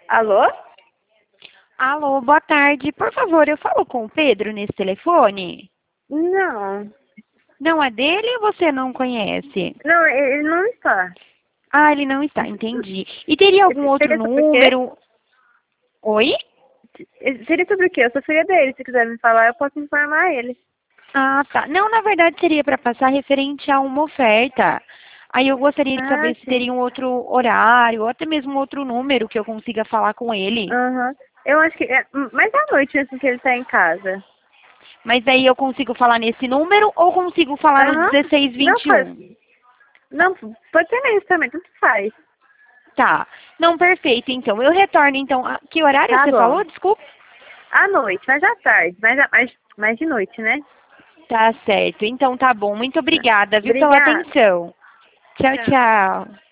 Alô? Alô, boa tarde. Por favor, eu falo com o Pedro nesse telefone? Não. Não é dele ou você não conhece? Não, ele não está. Ah, ele não está, entendi. E teria algum outro Seria sobre o quê? número? Oi? Seria sobre o quê? Eu sou filha dele. Se quiser me falar, eu posso informar ele. Ah, tá. Não, na verdade seria para passar referente a uma oferta. Aí eu gostaria de Ah, saber se sim. teria um outro horário, ou até mesmo outro número que eu consiga falar com ele. Aham. Eu acho que é mais à noite mesmo que ele tá em casa. Mas aí eu consigo falar nesse número ou consigo falar no Aham. Não, pode. 1621? Não, pode ser nesse também, tanto faz. Tá. Não, perfeito. Então, eu retorno, então. Que horário Tá você bom. falou? Desculpa. À noite, mais à tarde. Mais de noite, né? Tá certo. Então, tá bom. Muito Tá. obrigada, viu, pela Obrigada. atenção. Tchau, Tchau. tchau.